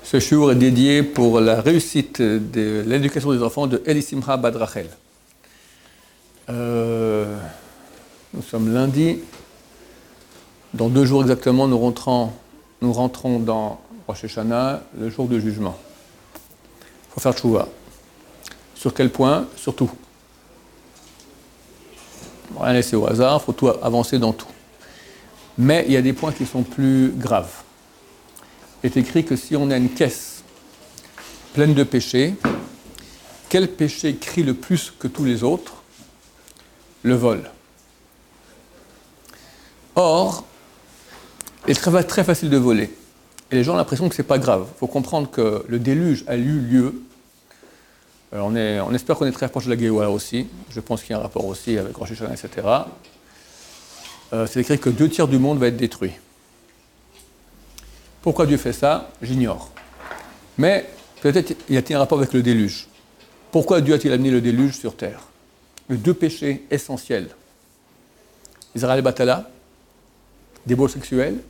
Ce shiur est dédié pour la réussite de l'éducation des enfants de Elissimcha Bad Rachel. Nous sommes lundi. Dans 2 jours exactement, nous rentrons dans Rosh Hashanah, le jour du jugement. Il faut faire tchouva. Sur quel point? Sur tout. Rien laisser au hasard, il faut tout avancer dans tout. Mais il y a des points qui sont plus graves. Il est écrit que si on a une caisse pleine de péchés, quel péché crie le plus que tous les autres? Le vol. Or, il est très facile de voler. Et les gens ont l'impression que ce n'est pas grave. Il faut comprendre que le déluge a eu lieu. On espère qu'on est très proche de la Géoula aussi. Je pense qu'il y a un rapport aussi avec Rosh Hashanah, etc. C'est écrit que 2 tiers du monde va être détruit. Pourquoi Dieu fait ça? J'ignore. Mais peut-être y a-t-il un rapport avec le déluge. Pourquoi Dieu a-t-il amené le déluge sur terre? Les 2 péchés essentiels. Israël et Batala, débauche sexuelle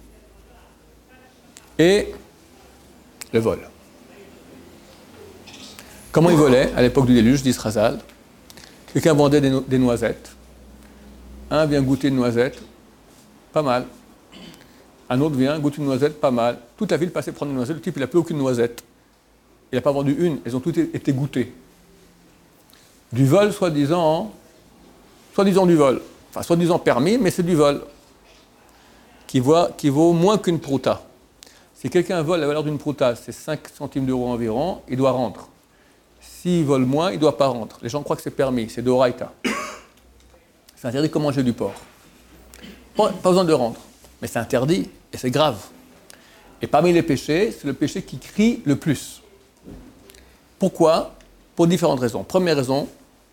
et le vol. Comment ils volaient à l'époque du déluge, dit Srazal? Quelqu'un vendait des noisettes. Un vient goûter une noisette, pas mal. Un autre vient, goûte une noisette, pas mal. Toute la ville passait prendre une noisette. Le type, il n'a plus aucune noisette. Il n'a pas vendu une. Elles ont toutes été goûtées. Du vol, soi-disant du vol. Enfin, soi-disant permis, mais c'est du vol. Qui vaut moins qu'une prouta. Si quelqu'un vole la valeur d'une prouta, c'est 5 centimes d'euros environ, il doit rendre. S'il vole moins, il ne doit pas rendre. Les gens croient que c'est permis, c'est d'oraita. C'est interdit comme manger du porc. Pas besoin de rendre. Mais c'est interdit et c'est grave. Et parmi les péchés, c'est le péché qui crie le plus. Pourquoi? Pour différentes raisons. Première raison,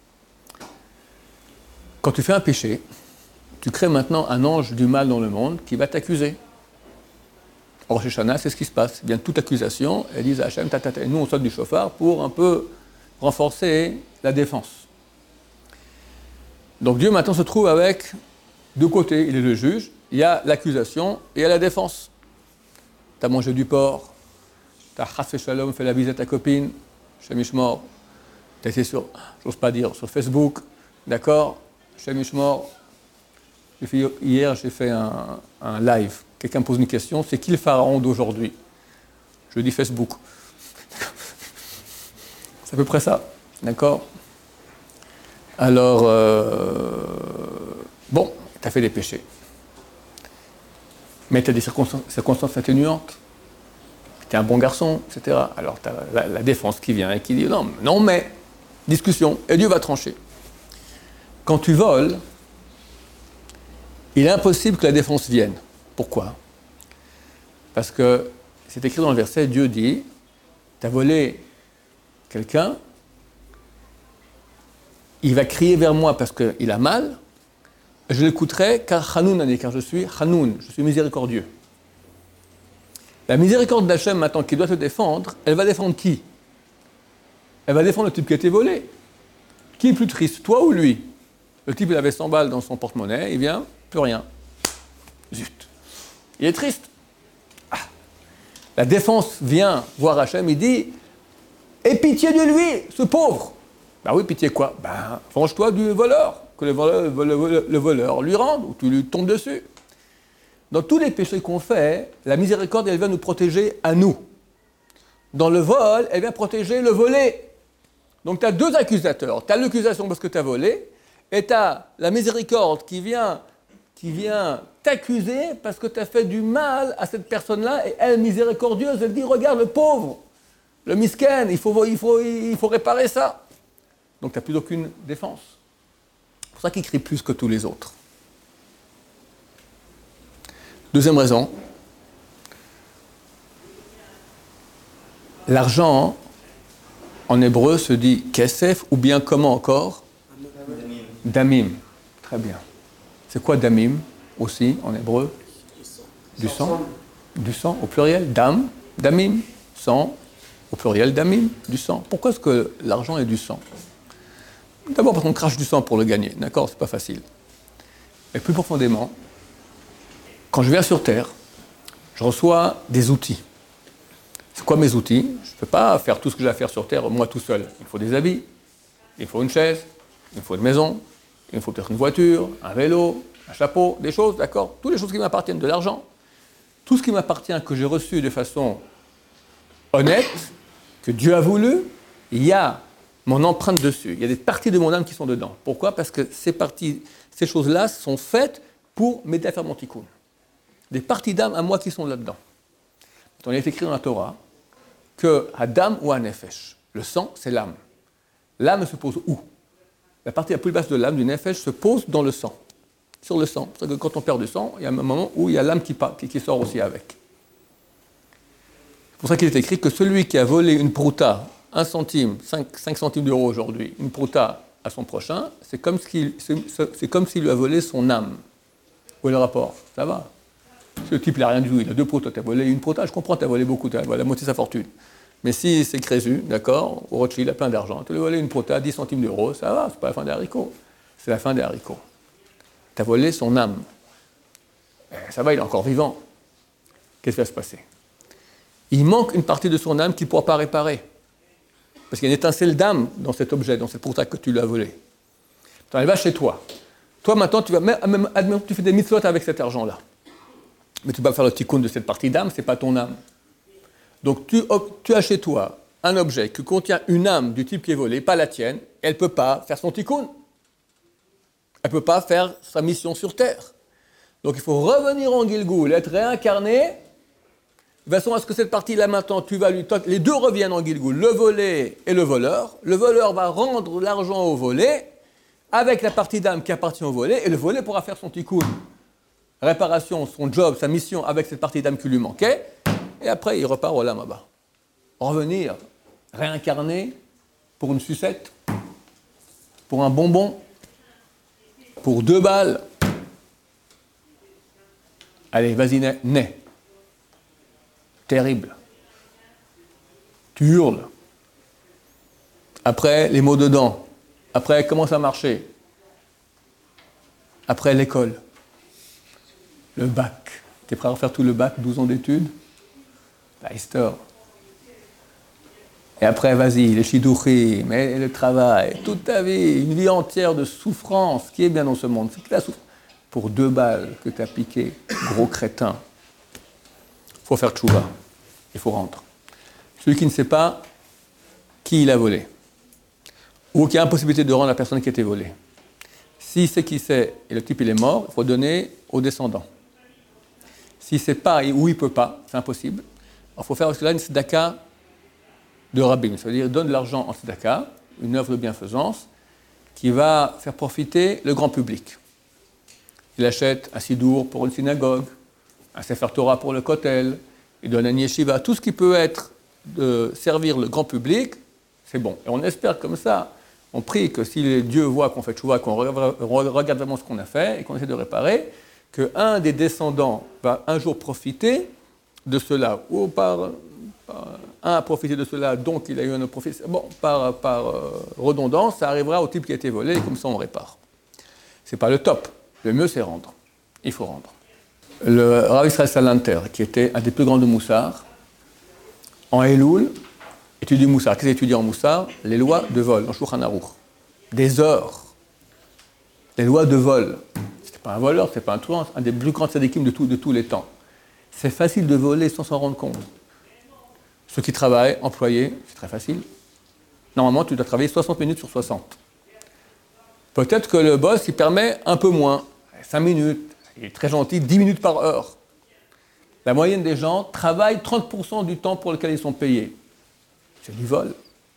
quand tu fais un péché, tu crées maintenant un ange du mal dans le monde qui va t'accuser. Or, chez Shana, c'est ce qui se passe. Il vient toute accusation, elles disent à Hachem, et nous on saute du chauffard pour un peu renforcer la défense. Donc Dieu maintenant se trouve avec 2 côtés. Il est le juge, il y a l'accusation et il y a la défense. Tu as mangé du porc, tu as chassé shalom, fait la bise à ta copine, Shem Ishmor, tu as été sur Facebook, d'accord, Shem Ishmor. Hier, j'ai fait un live. Quelqu'un me pose une question, c'est qui le pharaon d'aujourd'hui? Je dis Facebook. C'est à peu près ça, d'accord? Alors, bon, tu as fait des péchés. Mais tu as des circonstances atténuantes. Tu es un bon garçon, etc. Alors, tu as la défense qui vient et qui dit non, mais, discussion, et Dieu va trancher. Quand tu voles, il est impossible que la défense vienne. Pourquoi? Parce que c'est écrit dans le verset, Dieu dit, tu as volé quelqu'un, il va crier vers moi parce qu'il a mal, je l'écouterai car Hanoun, car je suis Hanoun, je suis miséricordieux. La miséricorde d'Hachem maintenant qui doit te défendre, elle va défendre qui? Elle va défendre le type qui a été volé. Qui est plus triste, toi ou lui? Le type il avait 100 balles dans son porte-monnaie, il vient, plus rien. Zut. Il est triste. La défense vient voir Hachem, il dit « Aie pitié de lui, ce pauvre !» Ben oui, pitié quoi? Ben, venge-toi du voleur, que le voleur lui rende, ou tu lui tombes dessus. Dans tous les péchés qu'on fait, la miséricorde, elle vient nous protéger à nous. Dans le vol, elle vient protéger le volé. Donc tu as 2 accusateurs. Tu as l'accusation parce que tu as volé, et tu as la miséricorde qui vient t'accuser parce que tu as fait du mal à cette personne-là, et elle, miséricordieuse, elle dit, regarde le pauvre, le misken, il faut réparer ça. Donc tu n'as plus aucune défense. C'est pour ça qu'il crie plus que tous les autres. Deuxième raison, l'argent, en hébreu, se dit kesef, ou bien comment encore? Damim. Très bien. C'est quoi damim, aussi, en hébreu? Du sang. Du sang, au pluriel. Dam, damim. Sang, au pluriel, damim. Du sang. Pourquoi est-ce que l'argent est du sang? D'abord parce qu'on crache du sang pour le gagner. D'accord? C'est pas facile. Mais plus profondément, quand je viens sur Terre, je reçois des outils. C'est quoi mes outils? Je ne peux pas faire tout ce que j'ai à faire sur Terre, moi tout seul. Il faut des habits, il faut une chaise, il faut une maison, il faut peut-être une voiture, un vélo, un chapeau, des choses, d'accord? Toutes les choses qui m'appartiennent, de l'argent. Tout ce qui m'appartient, que j'ai reçu de façon honnête, que Dieu a voulu, il y a mon empreinte dessus. Il y a des parties de mon âme qui sont dedans. Pourquoi? Parce que ces choses-là sont faites pour m'aider à faire mon tikkun. Des parties d'âme à moi qui sont là-dedans. Il est écrit dans la Torah que Adam ou Nefesh, le sang, c'est l'âme. L'âme se pose où? La partie la plus basse de l'âme, du Nefesh, se pose dans le sang, sur le sang. C'est-à-dire que quand on perd du sang, il y a un moment où il y a l'âme qui sort aussi avec. C'est pour ça qu'il est écrit que celui qui a volé une prouta, 1 centime, 5 centimes d'euros aujourd'hui, une prouta à son prochain, c'est comme s'il lui a volé son âme. Où est le rapport? Ça va. Ce type, il n'a rien du tout, il a 2 proutas, tu as volé une prouta, je comprends, tu as volé beaucoup, tu as volé la moitié de sa fortune. Mais si c'est Crésu, d'accord, au Rothschild, il a plein d'argent, tu lui as volé une prouta, 10 centimes d'euros, ça va, c'est pas la fin des haricots. C'est la fin des haricots. Tu as volé son âme. Ça va, il est encore vivant. Qu'est-ce qui va se passer? Il manque une partie de son âme qu'il ne pourra pas réparer. Parce qu'il y a une étincelle d'âme dans cet objet, dans cette prouta que tu lui as volé. Elle va chez toi. Toi, maintenant, admettons que tu fais des mitzvot avec cet argent-là. Mais tu ne peux pas faire le tikkun de cette partie d'âme, ce n'est pas ton âme. Donc tu as chez toi un objet qui contient une âme du type qui est volé, pas la tienne, elle ne peut pas faire son tikkun. Elle ne peut pas faire sa mission sur Terre. Donc il faut revenir en Gilgoul, être réincarné, de façon à ce que cette partie-là maintenant, les deux reviennent en Gilgoul, le volé et le voleur. Le voleur va rendre l'argent au volé, avec la partie d'âme qui appartient au volé, et le volé pourra faire son tikkun. Réparation, son job, sa mission avec cette partie d'âme qui lui manquait, et après il repart au Lamaba. Revenir, réincarner pour une sucette, pour un bonbon, pour 2 balles. Allez, vas-y, nais. Terrible. Tu hurles. Après, les mots dedans. Après, comment ça marchait? Après, l'école. Le bac. Tu es prêt à refaire tout le bac, 12 ans d'études? La histoire. Et après, vas-y, les shidduchim, et le travail, toute ta vie, une vie entière de souffrance. Qui est bien dans ce monde? C'est que la souffrance. Pour 2 balles que tu as piqué, gros crétin. Il faut faire tchouva. Il faut rendre. Celui qui ne sait pas qui il a volé, ou qui a impossibilité de rendre la personne qui a été volée. S'il sait qui c'est et le type il est mort, il faut donner aux descendants. S'il ne sait pas ou il ne peut pas, c'est impossible, il faut faire une tzedaka de rabbin. Ça veut dire donne de l'argent en tzedaka, une œuvre de bienfaisance, qui va faire profiter le grand public. Il achète un sidour pour une synagogue, un sefer Torah pour le kotel, il donne un yeshiva, tout ce qui peut être de servir le grand public, c'est bon. Et on espère comme ça, on prie que si Dieu voit qu'on fait tchouva, qu'on regarde vraiment ce qu'on a fait et qu'on essaie de réparer, qu'un des descendants va un jour profiter de cela, ou un a profité de cela, donc il a eu un profit. Bon, par redondance, ça arrivera au type qui a été volé, et comme ça on répare. C'est pas le top. Le mieux, c'est rendre. Il faut rendre. Le Rav Israël Salanter, qui était un des plus grands de Moussar, en Elul, étudie Moussar. Qu'est-ce qu'il étudie en Moussar? Les lois de vol, en Shulchan Aruch. Des heures. Les lois de vol. C'est pas un voleur, c'est pas un truand, c'est un des plus grands tzadikim de tous les temps. C'est facile de voler sans s'en rendre compte. Ceux qui travaillent, employés, c'est très facile. Normalement, tu dois travailler 60 minutes sur 60. Peut-être que le boss, il permet un peu moins, 5 minutes, il est très gentil, 10 minutes par heure. La moyenne des gens travaillent 30% du temps pour lequel ils sont payés. C'est du vol.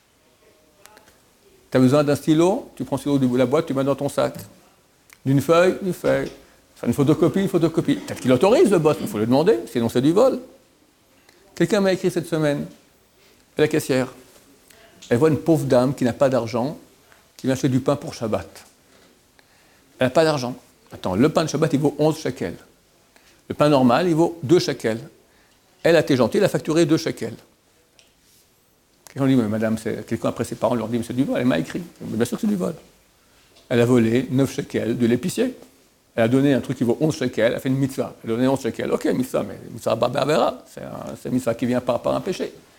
Tu as besoin d'un stylo, tu prends le stylo de la boîte, tu mets dans ton sac. D'une feuille, une feuille. Faire une photocopie, une photocopie. Peut-être qu'il autorise le boss, mais il faut le demander, sinon c'est du vol. Quelqu'un m'a écrit cette semaine, la caissière. Elle voit une pauvre dame qui n'a pas d'argent, qui vient acheter du pain pour Shabbat. Elle n'a pas d'argent. Attends, le pain de Shabbat, il vaut 11 shekels. Le pain normal, il vaut 2 shekels. Elle a été gentille, elle a facturé 2 shekels. Quelqu'un dit, mais madame, quelqu'un après ses parents leur dit, mais c'est du vol, elle m'a écrit. Mais bien sûr que c'est du vol. Elle a volé 9 shekels de l'épicier. Elle a donné un truc qui vaut 11 shekels, elle a fait une mitzvah. Elle a donné 11 shekels. Ok, mitzvah, mais mitzvah barbera. C'est une mitzvah qui vient par un péché.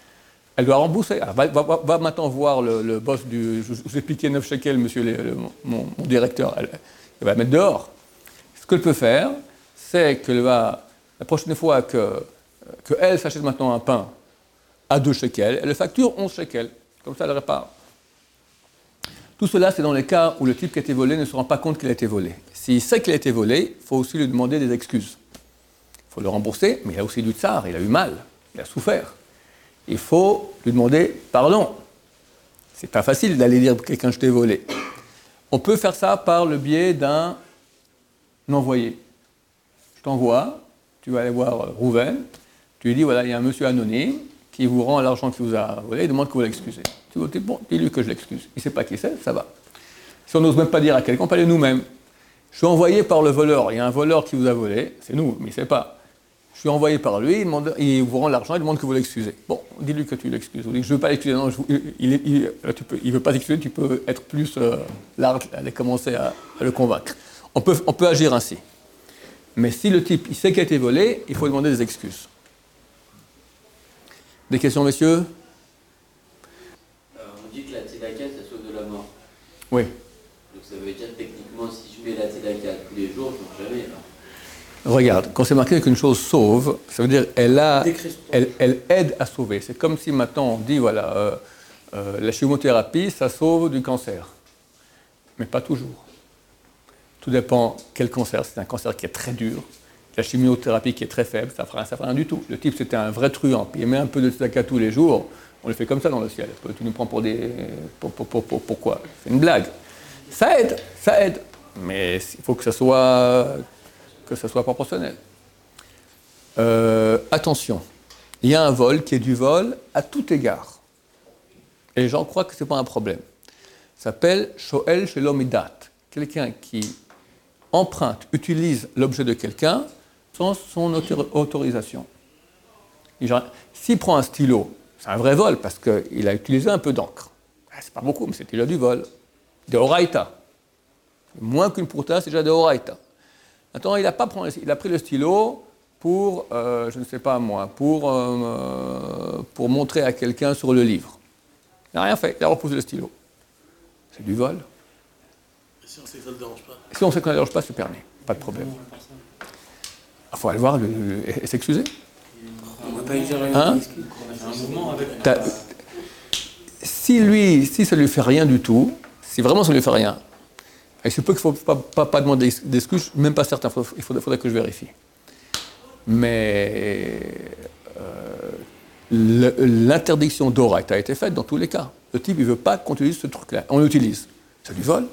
Elle doit rembourser. Alors, va maintenant voir le boss du... Je vous ai piqué 9 shekels, monsieur mon directeur. Elle va mettre dehors. Ce qu'elle peut faire, c'est qu'elle va, la prochaine fois qu'elle s'achète maintenant un pain à 2 shekels, elle le facture 11 shekels. Comme ça, elle répare. Tout cela, c'est dans les cas où le type qui a été volé ne se rend pas compte qu'il a été volé. S'il sait qu'il a été volé, il faut aussi lui demander des excuses. Il faut le rembourser, mais il a aussi du tsar, il a eu mal, il a souffert. Il faut lui demander pardon. C'est pas facile d'aller dire à quelqu'un je t'ai volé. On peut faire ça par le biais d'un envoyé. Je t'envoie, tu vas aller voir Rouven, tu lui dis voilà, il y a un monsieur anonyme qui vous rend l'argent qu'il vous a volé, il demande que vous l'excusez. Tu dis bon, dis-lui que je l'excuse. Il ne sait pas qui c'est, ça va. Si on n'ose même pas dire à quelqu'un, on peut aller nous-mêmes. Je suis envoyé par le voleur, il y a un voleur qui vous a volé, c'est nous, mais il ne sait pas. Je suis envoyé par lui, il vous rend l'argent, il demande que vous l'excusez. Bon, dis-lui que tu l'excuses. Vous dites, je ne veux pas l'excuser, non, il ne veut pas l'excuser, tu peux être plus large, aller commencer à le convaincre. On peut agir ainsi. Mais si le type, il sait qu'il a été volé, il faut demander des excuses. Des questions, messieurs? On dit que la tzedaka, ça sauve de la mort. Oui. Donc ça veut dire techniquement, si je mets la tzedaka tous les jours, je ne meurs jamais alors. Regarde, quand c'est marqué qu'une chose sauve, ça veut dire elle aide à sauver. C'est comme si maintenant on dit, voilà, la chimiothérapie, ça sauve du cancer. Mais pas toujours. Tout dépend quel cancer. C'est un cancer qui est très dur. La chimiothérapie qui est très faible, ça ne fera rien du tout. Le type, c'était un vrai truand. Puis il met un peu de tzedaka tous les jours. On le fait comme ça dans le ciel. Tu nous prends pour des... Pourquoi? C'est une blague. Ça aide. Mais il faut que ça soit proportionnel. Attention, il y a un vol qui est du vol à tout égard. Et les gens croient que ce n'est pas un problème. Ça s'appelle Shoel Shelom Idat. Quelqu'un qui emprunte, utilise l'objet de quelqu'un sans son autorisation. S'il prend un stylo, c'est un vrai vol parce qu'il a utilisé un peu d'encre. C'est pas beaucoup, mais c'est déjà du vol. De Horaïta. Moins qu'une prouta, c'est déjà de Horaïta. Attends, il a pris le stylo pour, je ne sais pas moi, pour montrer à quelqu'un sur le livre. Il n'a rien fait, il a repoussé le stylo. C'est du vol. Et si on sait que ça ne le dérange pas? Si on sait que ça ne dérange pas, c'est permis, pas de problème. Il faut aller voir et s'excuser. On va pas exagérer un mouvement avec... Si ça ne lui fait rien du tout, si vraiment ça ne lui fait rien, il se peut qu'il ne faut pas demander d'excuses, même pas certain, il faudrait que je vérifie. Mais l'interdiction d'Oraita a été faite dans tous les cas. Le type, il ne veut pas qu'on utilise ce truc-là. On l'utilise. C'est du vol.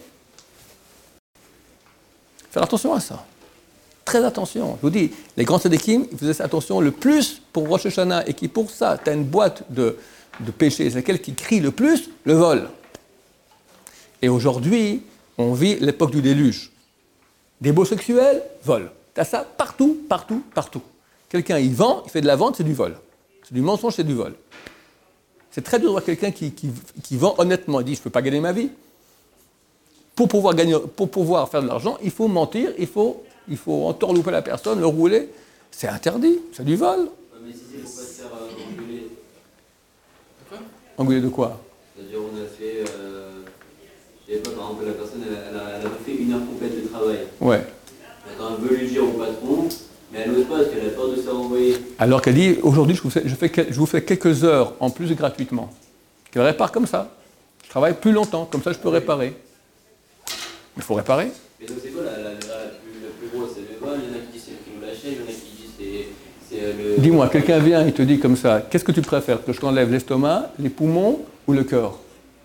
Faire attention à ça. Très attention. Je vous dis, les grands tzadikim, ils faisaient attention le plus pour Rosh Hashanah et qui, pour ça, tu as une boîte de péchés, c'est laquelle qui crie le plus, le vol. Et aujourd'hui, on vit l'époque du déluge. Des beaux sexuels, vol. Tu as ça partout. Quelqu'un, il vend, il fait de la vente, c'est du vol. C'est du mensonge, c'est du vol. C'est très dur de voir quelqu'un qui vend honnêtement. Il dit, je ne peux pas gagner ma vie. Pour pouvoir faire de l'argent, il faut mentir, il faut entourlouper la personne, le rouler. C'est interdit, c'est du vol. Mais si c'est pour pas se faire engueuler. Engueuler de quoi? C'est-à-dire, on a fait... je sais pas, par exemple, la personne, elle a fait 1 heure complète de travail. Ouais. Quand elle veut lui dire au patron, mais elle n'ose pas parce qu'elle a peur de se faire envoyer. Alors qu'elle dit, aujourd'hui, je vous fais quelques heures en plus gratuitement. Qu'elle répare comme ça. Je travaille plus longtemps, comme ça je peux réparer. Il faut réparer. Mais donc c'est quoi la plus grosse? C'est le vol, il y en a qui disent c'est le prix de la chaîne, il y en a qui disent c'est le... Dis-moi, quelqu'un vient, il te dit comme ça, qu'est-ce que tu préfères? Que je t'enlève l'estomac, les poumons ou le cœur?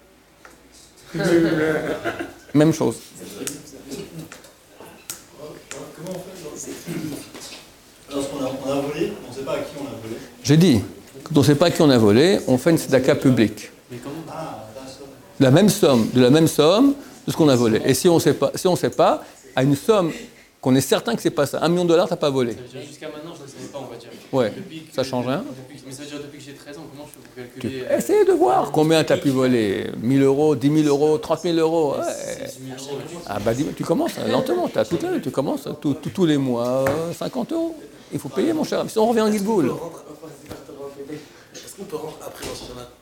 Même chose. Comment on fait? Lorsqu'on a volé, on ne sait pas à qui on a volé. J'ai dit, quand on ne sait pas à qui on a volé, on fait une tzedaka publique. Mais comment? De la même somme de ce qu'on a volé. Et si on ne sait pas, à une somme qu'on est certain que c'est pas ça. $1 million, tu n'as pas volé. Ça veut dire jusqu'à maintenant, je ne savais pas, on va dire. Ouais, ça change rien. Mais ça veut dire depuis que j'ai 13 ans, comment je fais pour calculer Essayez de voir combien tu as pu voler. 1 000 euros, 10 000 euros, 30 000 euros. Ouais. 6 000 euros. Ah bah tu commences lentement, tu as toute l'année, tu commences tous les mois, 50 euros. Il faut payer mon cher. Si on revient en Guilboul. Est-ce qu'on peut rentrer après Rosh Hashanah?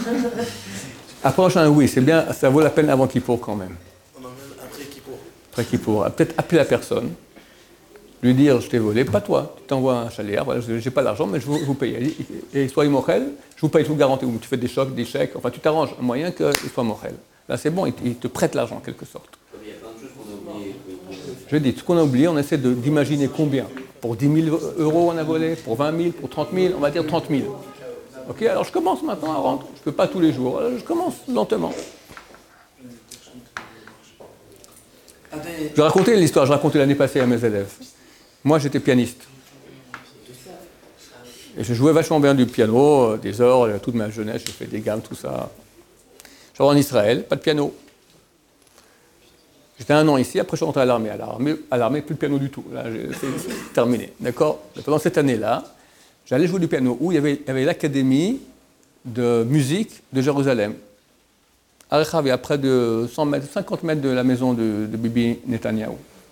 Après Rosh, oui, c'est bien, ça vaut la peine avant Kippour quand même. On emmène après Kippour. Après Kippour, peut-être appeler la personne, lui dire je t'ai volé, pas toi, tu t'envoies un chalier, voilà, je n'ai pas l'argent, mais je vous paye. Et soyez mochel, je vous paye, je vous garantis, ou tu fais des chocs, des chèques, enfin tu t'arranges un moyen qu'il soit mochel. Là c'est bon, il te prête l'argent en quelque sorte. Il y a plein de choses qu'on a oubliées. Je dis, ce qu'on a oublié, on essaie d'imaginer combien. Pour 10 000 euros on a volé, pour 20 000, pour 30 000, on va dire 30 000. Ok, alors je commence maintenant à rentrer, je ne peux pas tous les jours, alors je commence lentement. Je racontais l'histoire, je racontais l'année passée à mes élèves. Moi, j'étais pianiste. Et je jouais vachement bien du piano, des orgues, toute ma jeunesse, j'ai fait des gammes, tout ça. Je suis en Israël, pas de piano. J'étais 1 an ici, après je suis rentré à l'armée. À l'armée, plus de piano du tout. Là, c'est terminé. D'accord ? Pendant cette année-là, j'allais jouer du piano où il y avait l'académie de musique de Jérusalem. À Rechav, à près de 50 mètres de la maison de Bibi Netanyahou.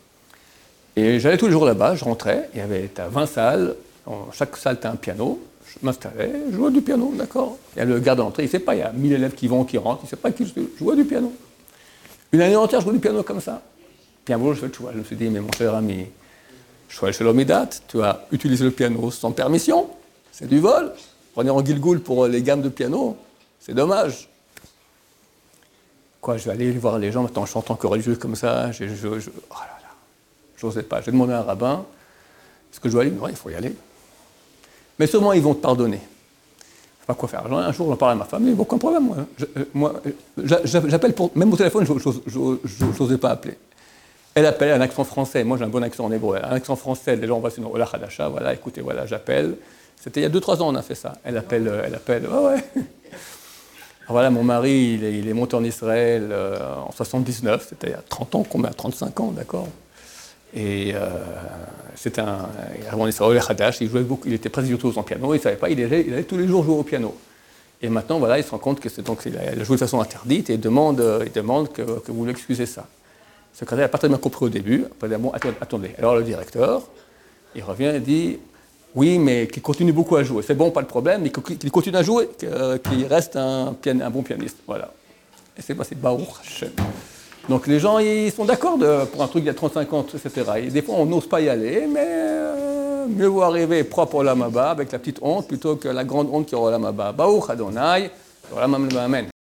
Et j'allais tous les jours là-bas, je rentrais, il y avait 20 salles, chaque salle t'as un piano, je m'installais, je jouais du piano, d'accord. Il y a le garde d'entrée, il ne sait pas, il y a 1000 élèves qui vont, qui rentrent, il ne sait pas qui je jouais du piano. Une année entière, je jouais du piano comme ça. Puis un jour, je me suis dit, mais mon cher ami, Shoel Shalom Idat, tu as utilisé le piano sans permission, c'est du vol. On est en Gilgoul pour les gammes de piano, c'est dommage. Quoi, je vais aller voir les gens, maintenant je chante encore religieux comme ça, oh là là, j'osais pas. J'ai demandé à un rabbin, est-ce que je dois aller? Non, il faut y aller. Mais sûrement ils vont te pardonner. Je sais pas quoi faire. Un jour, j'en parle à ma femme, mais aucun problème, moi. J'appelle même au téléphone, je n'osais pas appeler. Elle appelle un accent français, moi j'ai un bon accent en hébreu, un accent français, les gens voient sur Ola Hadasha, voilà, écoutez, voilà, j'appelle. C'était il y a 2-3 ans on a fait ça. Elle appelle, ouais. Alors voilà, mon mari, il est monté en Israël en 79, c'était il y a 30 ans, combien? 35 ans, d'accord. Et c'était avant Israël Hadash, il jouait beaucoup, il était presque virtuose en piano, il ne savait pas, il allait tous les jours jouer au piano. Et maintenant, voilà, il se rend compte que il a joué de façon interdite et il demande que vous lui excusez ça. Le secrétaire n'a pas très bien compris au début, après il dit, bon, attendez. Alors le directeur, il revient et dit, oui, mais qu'il continue beaucoup à jouer. C'est bon, pas de problème, mais qu'il continue à jouer, qu'il reste un bon pianiste. Voilà. Et c'est passé Baruch Hashem. Donc les gens, ils sont d'accord pour un truc il y a 35 ans, etc. Et des fois, on n'ose pas y aller, mais mieux vaut arriver propre au Lamaba, avec la petite honte, plutôt que la grande honte qui aura au Lamaba. Baruch Adonai, Amen.